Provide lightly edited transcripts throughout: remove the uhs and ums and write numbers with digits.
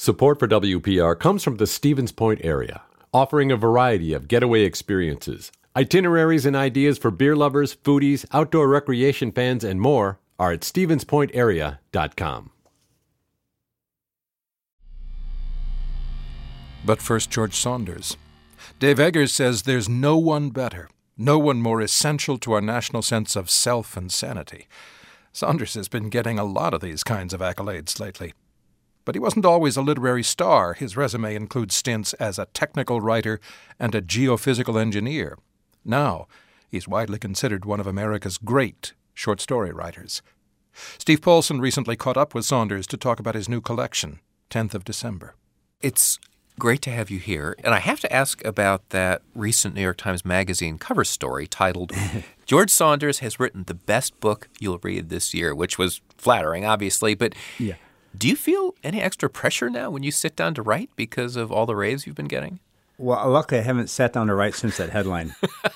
Support for WPR comes from the Stevens Point area, offering a variety of getaway experiences. Itineraries and ideas for beer lovers, foodies, outdoor recreation fans, and more are at stevenspointarea.com. But first, George Saunders. Dave Eggers says there's no one better, no one more essential to our national sense of self and sanity. Saunders has been getting a lot of these kinds of accolades lately. But he wasn't always a literary star. His resume includes stints as a technical writer and a geophysical engineer. Now, he's widely considered one of America's great short story writers. Steve Paulson recently caught up with Saunders to talk about his new collection, 10th of December. It's great to have you here. And I have to ask about that recent New York Times Magazine cover story titled, George Saunders has written the best book you'll read this year, which was flattering, obviously. But yeah. Do you feel any extra pressure now when you sit down to write because of all the raves you've been getting? Well, luckily I haven't sat down to write since that headline.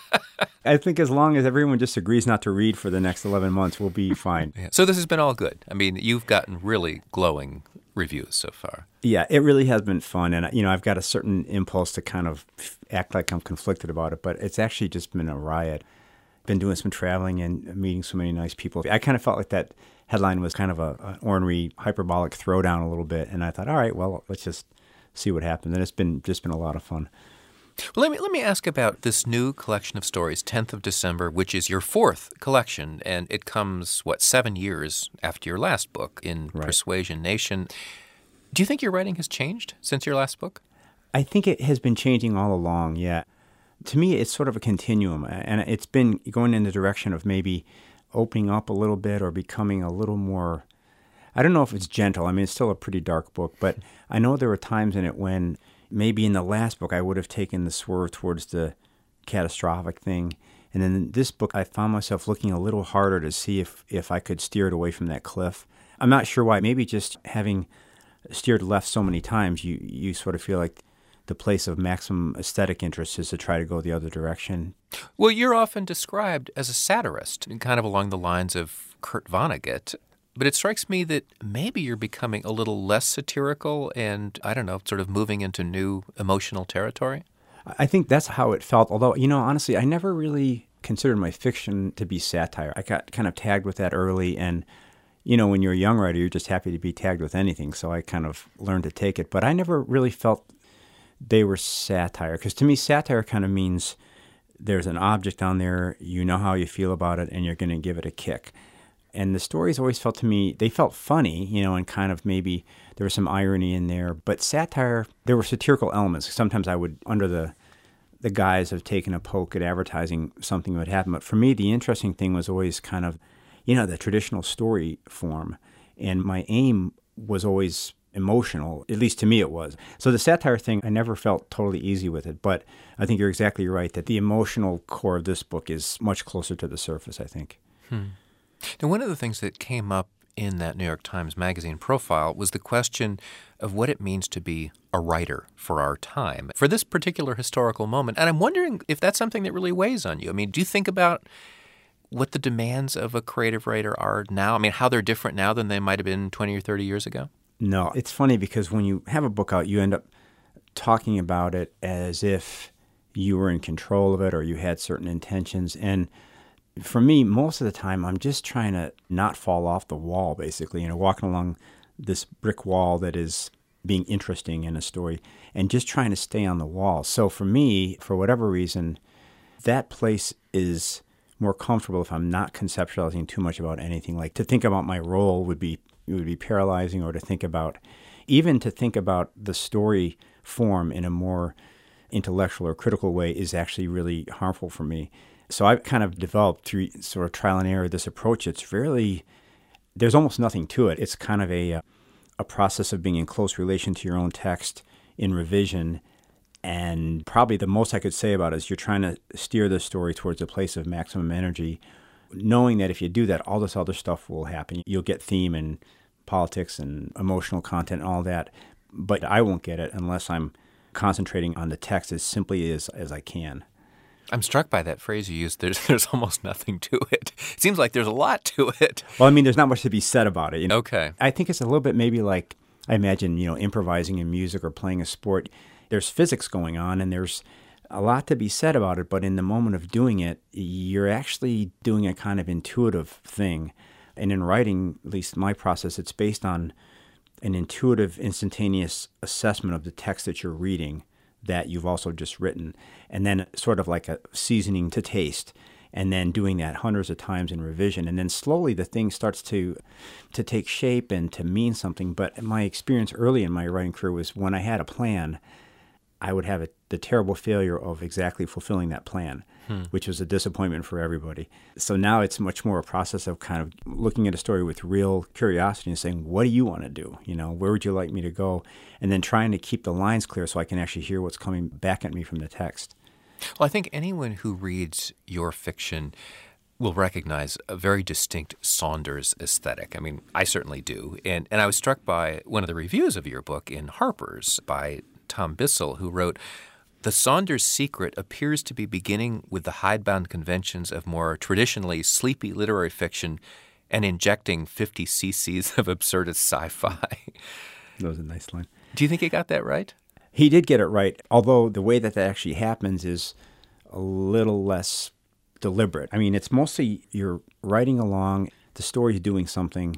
I think as long as everyone just agrees not to read for the next 11 months, we'll be fine. Yeah. So this has been all good. I mean, you've gotten really glowing reviews so far. Yeah, it really has been fun. And, I've got a certain impulse to kind of act like I'm conflicted about it, but it's actually just been a riot. Been doing some traveling and meeting so many nice people. I kind of felt like that headline was kind of an ornery, hyperbolic throwdown a little bit. And I thought, all right, well, let's just see what happens. And it's been a lot of fun. Well, let me ask about this new collection of stories, 10th of December, which is your fourth collection, and it comes, 7 years after your last book in Persuasion Nation. Do you think your writing has changed since your last book? I think it has been changing all along, yeah. To me, it's sort of a continuum, and it's been going in the direction of maybe opening up a little bit or becoming a little more, I don't know if it's gentle. I mean, it's still a pretty dark book, but I know there were times in it when maybe in the last book I would have taken the swerve towards the catastrophic thing. And then in this book, I found myself looking a little harder to see if I could steer it away from that cliff. I'm not sure why. Maybe just having steered left so many times, you sort of feel like the place of maximum aesthetic interest is to try to go the other direction. Well, you're often described as a satirist, kind of along the lines of Kurt Vonnegut. But it strikes me that maybe you're becoming a little less satirical and, I don't know, sort of moving into new emotional territory? I think that's how it felt. Although, honestly, I never really considered my fiction to be satire. I got kind of tagged with that early. And, when you're a young writer, you're just happy to be tagged with anything. So I kind of learned to take it. But I never really felt they were satire. Because to me, satire kind of means there's an object on there, you know how you feel about it, and you're going to give it a kick. And the stories always felt to me, they felt funny, and kind of maybe there was some irony in there. But satire, there were satirical elements. Sometimes I would, under the guise of taking a poke at advertising, something would happen. But for me, the interesting thing was always kind of, the traditional story form. And my aim was always emotional, at least to me it was. So the satire thing, I never felt totally easy with it. But I think you're exactly right that the emotional core of this book is much closer to the surface, I think. Now, one of the things that came up in that New York Times Magazine profile was the question of what it means to be a writer for our time, for this particular historical moment. And I'm wondering if that's something that really weighs on you. I mean, do you think about what the demands of a creative writer are now? I mean, how they're different now than they might have been 20 or 30 years ago? No, it's funny because when you have a book out, you end up talking about it as if you were in control of it or you had certain intentions. And for me, most of the time, I'm just trying to not fall off the wall, basically, walking along this brick wall that is being interesting in a story and just trying to stay on the wall. So for me, for whatever reason, that place is more comfortable if I'm not conceptualizing too much about anything. Like to think about my role would be paralyzing, or to think about the story form in a more intellectual or critical way is actually really harmful for me. So I've kind of developed through sort of trial and error this approach. It's really, there's almost nothing to it. It's kind of a process of being in close relation to your own text in revision. And probably the most I could say about it is you're trying to steer the story towards a place of maximum energy, knowing that if you do that, all this other stuff will happen. You'll get theme and politics and emotional content and all that, but I won't get it unless I'm concentrating on the text as simply as I can. I'm struck by that phrase you used. There's almost nothing to it. It seems like there's a lot to it. Well, I mean, there's not much to be said about it. Okay. I think it's a little bit maybe like I imagine, improvising in music or playing a sport, there's physics going on and there's a lot to be said about it, but in the moment of doing it, you're actually doing a kind of intuitive thing. And in writing, at least my process, it's based on an intuitive, instantaneous assessment of the text that you're reading that you've also just written, and then sort of like a seasoning to taste, and then doing that hundreds of times in revision. And then slowly the thing starts to take shape and to mean something. But my experience early in my writing career was when I had a plan, I would have the terrible failure of exactly fulfilling that plan, which was a disappointment for everybody. So now it's much more a process of kind of looking at a story with real curiosity and saying, what do you want to do? Where would you like me to go? And then trying to keep the lines clear so I can actually hear what's coming back at me from the text. Well, I think anyone who reads your fiction will recognize a very distinct Saunders aesthetic. I mean, I certainly do. And I was struck by one of the reviews of your book in Harper's by Tom Bissell, who wrote, "The Saunders secret appears to be beginning with the hidebound conventions of more traditionally sleepy literary fiction and injecting 50 cc's of absurdist sci-fi." That was a nice line. Do you think he got that right? He did get it right, although the way that actually happens is a little less deliberate. I mean, it's mostly you're writing along, the story's doing something,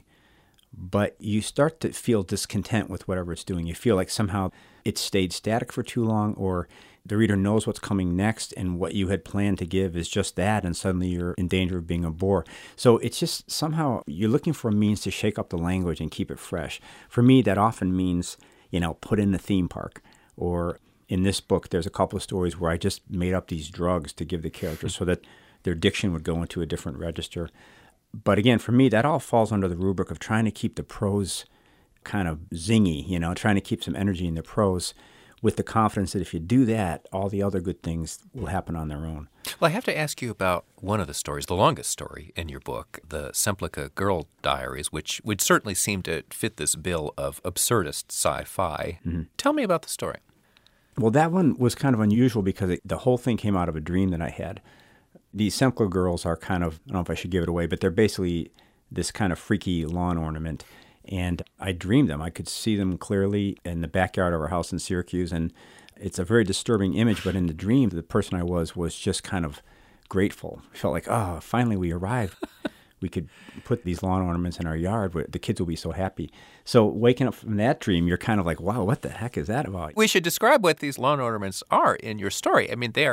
but you start to feel discontent with whatever it's doing. You feel like somehow it stayed static for too long, or the reader knows what's coming next and what you had planned to give is just that, and suddenly you're in danger of being a bore. So it's just somehow you're looking for a means to shake up the language and keep it fresh. For me, that often means, put in the theme park. Or in this book, there's a couple of stories where I just made up these drugs to give the characters so that their diction would go into a different register. But again, for me, that all falls under the rubric of trying to keep the prose kind of zingy, trying to keep some energy in the prose with the confidence that if you do that, all the other good things will happen on their own. Well, I have to ask you about one of the stories, the longest story in your book, the Semplica Girl Diaries, which would certainly seem to fit this bill of absurdist sci-fi. Mm-hmm. Tell me about the story. Well, that one was kind of unusual because the whole thing came out of a dream that I had. These Semplica girls are kind of, I don't know if I should give it away, but they're basically this kind of freaky lawn ornament. And I dreamed them. I could see them clearly in the backyard of our house in Syracuse. And it's a very disturbing image, but in the dream, the person I was just kind of grateful. I felt like, oh, finally we arrived. We could put these lawn ornaments in our yard where the kids will be so happy. So waking up from that dream, you're kind of like, wow, what the heck is that about? We should describe what these lawn ornaments are in your story. I mean, they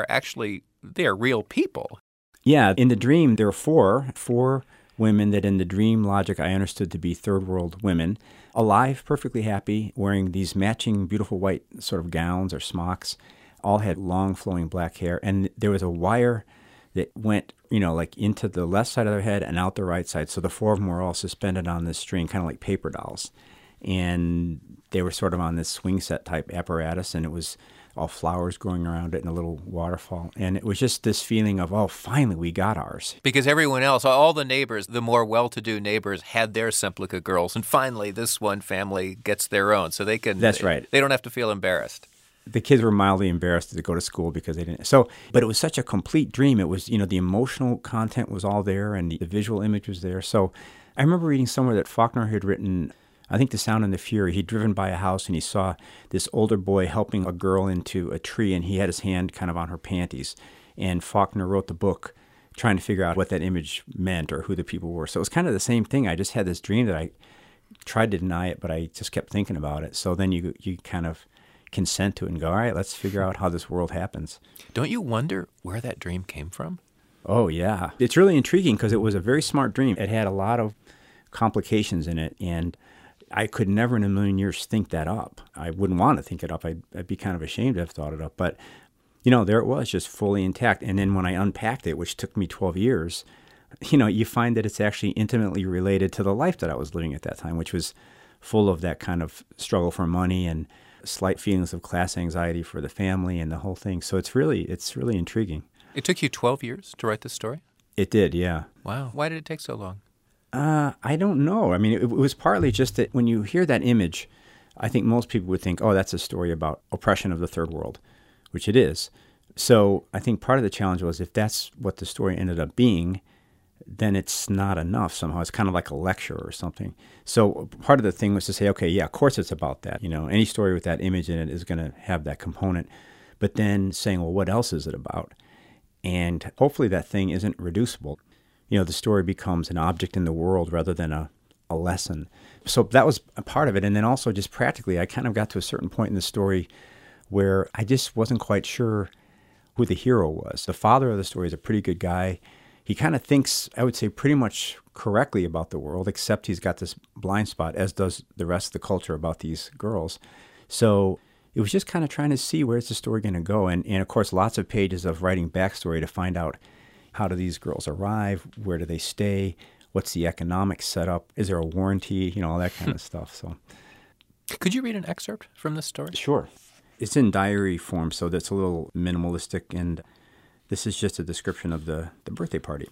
are real people. Yeah, in the dream, there are four women that in the dream logic I understood to be third world women, alive, perfectly happy, wearing these matching beautiful white sort of gowns or smocks, all had long flowing black hair. And there was a wire that went, like into the left side of their head and out the right side. So the four of them were all suspended on this string, kind of like paper dolls. And they were sort of on this swing set type apparatus, and it was all flowers growing around it and a little waterfall. And it was just this feeling of, oh, finally we got ours. Because everyone else, all the neighbors, the more well-to-do neighbors had their Semplica girls. And finally, this one family gets their own. So they can. That's right. They don't have to feel embarrassed. The kids were mildly embarrassed to go to school because they didn't. So, but it was such a complete dream. It was, the emotional content was all there and the visual image was there. So I remember reading somewhere that Faulkner had written, I think The Sound and the Fury. He'd driven by a house and he saw this older boy helping a girl into a tree, and he had his hand kind of on her panties. And Faulkner wrote the book trying to figure out what that image meant or who the people were. So it was kind of the same thing. I just had this dream that I tried to deny it, but I just kept thinking about it. So then you kind of consent to it and go, all right, let's figure out how this world happens. Don't you wonder where that dream came from? Oh, yeah. It's really intriguing because it was a very smart dream. It had a lot of complications in it, and I could never in a million years think that up. I wouldn't want to think it up. I'd be kind of ashamed to have thought it up. But, there it was, just fully intact. And then when I unpacked it, which took me 12 years, you find that it's actually intimately related to the life that I was living at that time, which was full of that kind of struggle for money and slight feelings of class anxiety for the family and the whole thing. So it's really intriguing. It took you 12 years to write this story? It did, yeah. Wow. Why did it take so long? I don't know. I mean, it was partly just that when you hear that image, I think most people would think, oh, that's a story about oppression of the third world, which it is. So I think part of the challenge was if that's what the story ended up being, then it's not enough somehow. It's kind of like a lecture or something. So part of the thing was to say, okay, yeah, of course it's about that. Any story with that image in it is going to have that component. But then saying, well, what else is it about? And hopefully that thing isn't reducible. The story becomes an object in the world rather than a lesson. So that was a part of it. And then also just practically, I kind of got to a certain point in the story where I just wasn't quite sure who the hero was. The father of the story is a pretty good guy. He kind of thinks, I would say, pretty much correctly about the world, except he's got this blind spot, as does the rest of the culture about these girls. So it was just kind of trying to see where's the story going to go. And of course, lots of pages of writing backstory to find out how do these girls arrive, where do they stay, what's the economic setup, is there a warranty, all that kind of stuff. So, could you read an excerpt from this story? Sure. It's in diary form, so that's a little minimalistic, and this is just a description of the birthday party.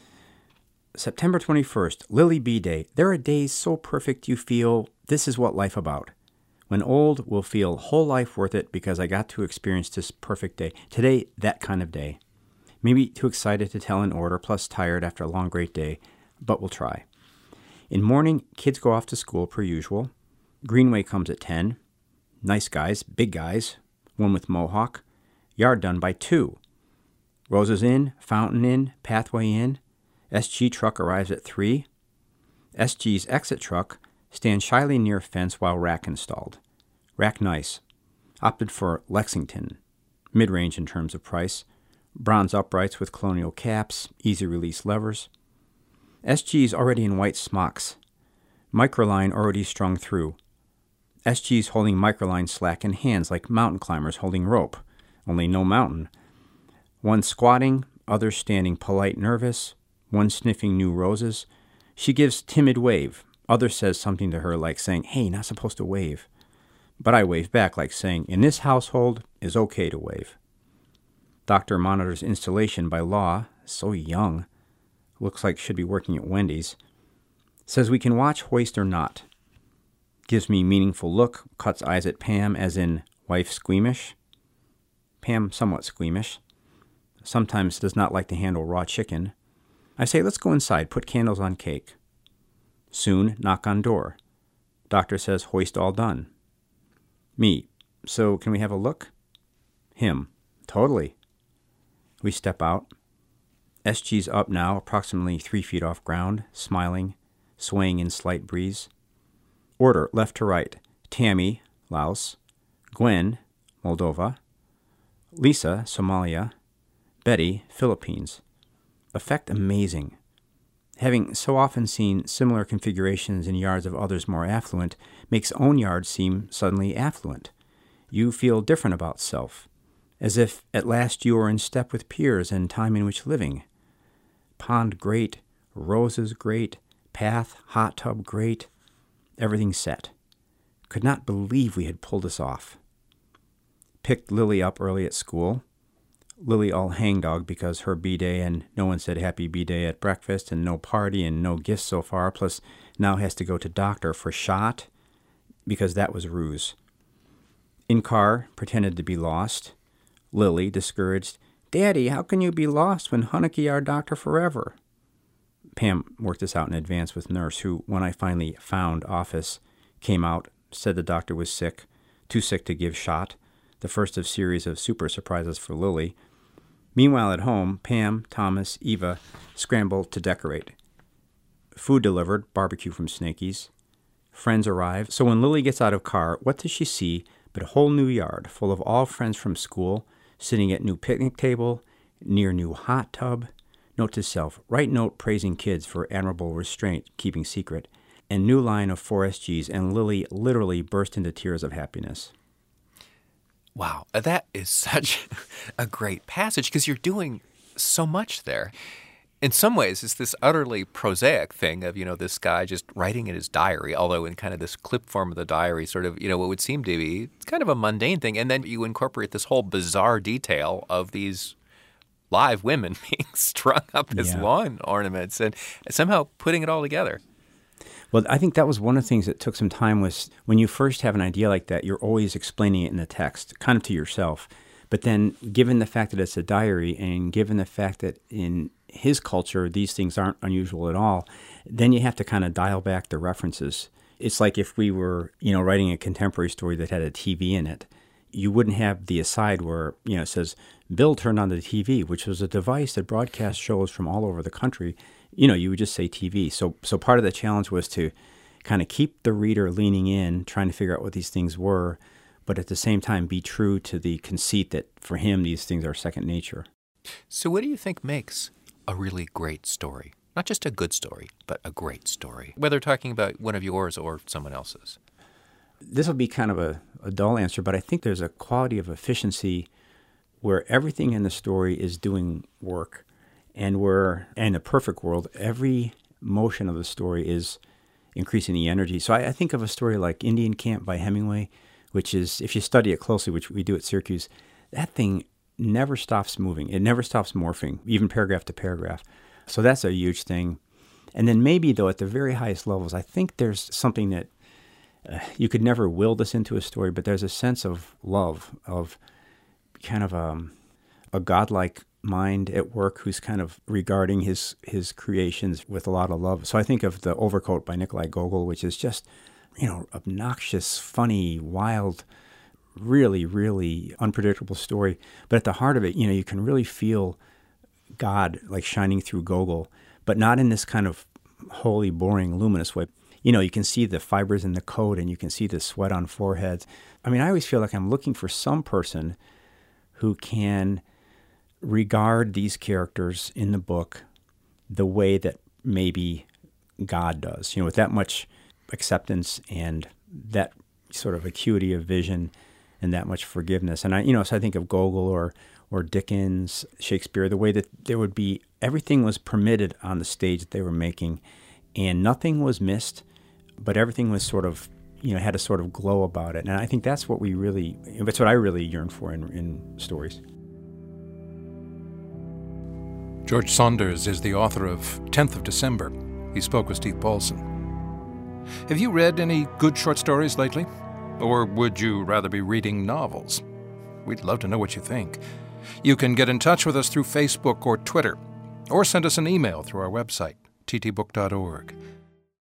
September 21st, Lily B. Day. There are days so perfect you feel this is what life about. When old, we'll feel whole life worth it because I got to experience this perfect day. Today, that kind of day. Maybe too excited to tell in order, plus tired after a long, great day, but we'll try. In morning, kids go off to school per usual. Greenway comes at 10. Nice guys, big guys, one with mohawk. Yard done by 2. Roses in, fountain in, pathway in. SG truck arrives at 3. SG's exit truck stands shyly near fence while rack installed. Rack nice. Opted for Lexington. Mid-range in terms of price. Bronze uprights with colonial caps, easy release levers. SG's already in white smocks. Microline already strung through. SG's holding microline slack in hands like mountain climbers holding rope, only no mountain. One squatting, others standing polite nervous, one sniffing new roses. She gives timid wave. Other says something to her like saying, hey, not supposed to wave. But I wave back like saying, in this household, is okay to wave. Doctor monitors installation by law, so young. Looks like should be working at Wendy's. Says we can watch hoist or not. Gives me meaningful look, cuts eyes at Pam as in wife squeamish. Pam somewhat squeamish. Sometimes does not like to handle raw chicken. I say, let's go inside, put candles on cake. Soon, knock on door. Doctor says, hoist all done. Me, so can we have a look? Him, totally. We step out. SG's up now, approximately 3 feet off ground, smiling, swaying in slight breeze. Order, left to right. Tammy, Laos. Gwen, Moldova. Lisa, Somalia. Betty, Philippines. Effect amazing. Having so often seen similar configurations in yards of others more affluent makes own yard seem suddenly affluent. You feel different about self, as if at last you are in step with peers and time in which living. Pond great, roses great, path, hot tub great, everything set. Could not believe we had pulled this off. Picked Lily up early at school. Lily all hangdog because her B-Day and no one said happy B-Day at breakfast and no party and no gifts so far, plus now has to go to doctor for shot because that was ruse. In car, pretended to be lost. Lily, discouraged, Daddy, how can you be lost when Hunnicky our doctor forever? Pam worked this out in advance with nurse who, when I finally found office, came out, said the doctor was sick, too sick to give shot, the first of series of super surprises for Lily. Meanwhile at home, Pam, Thomas, Eva scramble to decorate. Food delivered, barbecue from Snakey's. Friends arrive. So when Lily gets out of car, what does she see but a whole new yard full of all friends from school, sitting at new picnic table, near new hot tub. Note to self, write note praising kids for admirable restraint, keeping secret, and new line of 4 SGs, and Lily literally burst into tears of happiness. Wow, that is such a great passage because you're doing so much there. In some ways, it's this utterly prosaic thing of, this guy just writing in his diary, although in kind of this clip form of the diary, sort of, what would seem to be kind of a mundane thing. And then you incorporate this whole bizarre detail of these live women being strung up as lawn ornaments and somehow putting it all together. Well, I think that was one of the things that took some time was when you first have an idea like that, you're always explaining it in the text, kind of to yourself. But then given the fact that it's a diary and given the fact that in his culture, these things aren't unusual at all, then you have to kind of dial back the references. It's like if we were, writing a contemporary story that had a TV in it, you wouldn't have the aside where, it says, Bill turned on the TV, which was a device that broadcast shows from all over the country. You would just say TV. So part of the challenge was to kind of keep the reader leaning in, trying to figure out what these things were, but at the same time be true to the conceit that for him these things are second nature. So what do you think makes a really great story? Not just a good story, but a great story, whether talking about one of yours or someone else's. This will be kind of a dull answer, but I think there's a quality of efficiency where everything in the story is doing work, and where, in a perfect world, every motion of the story is increasing the energy. So I think of a story like Indian Camp by Hemingway, which is, if you study it closely, which we do at Syracuse, that thing never stops moving. It never stops morphing, even paragraph to paragraph. So that's a huge thing. And then maybe, though, at the very highest levels, I think there's something that you could never will this into a story, but there's a sense of love, of kind of a godlike mind at work who's kind of regarding his creations with a lot of love. So I think of The Overcoat by Nikolai Gogol, which is just, obnoxious, funny, wild, really, really unpredictable story. But at the heart of it, you can really feel God like shining through Gogol, but not in this kind of wholly boring, luminous way. You can see the fibers in the coat, and you can see the sweat on foreheads. I mean, I always feel like I'm looking for some person who can regard these characters in the book the way that maybe God does, with that much acceptance and that sort of acuity of vision and that much forgiveness. And so I think of Gogol or Dickens, Shakespeare, the way that there would be, everything was permitted on the stage that they were making, and nothing was missed, but everything was sort of, had a sort of glow about it. And I think that's what that's what I really yearn for in stories. George Saunders is the author of 10th of December. He spoke with Steve Paulson. Have you read any good short stories lately? Or would you rather be reading novels? We'd love to know what you think. You can get in touch with us through Facebook or Twitter, or send us an email through our website, ttbook.org.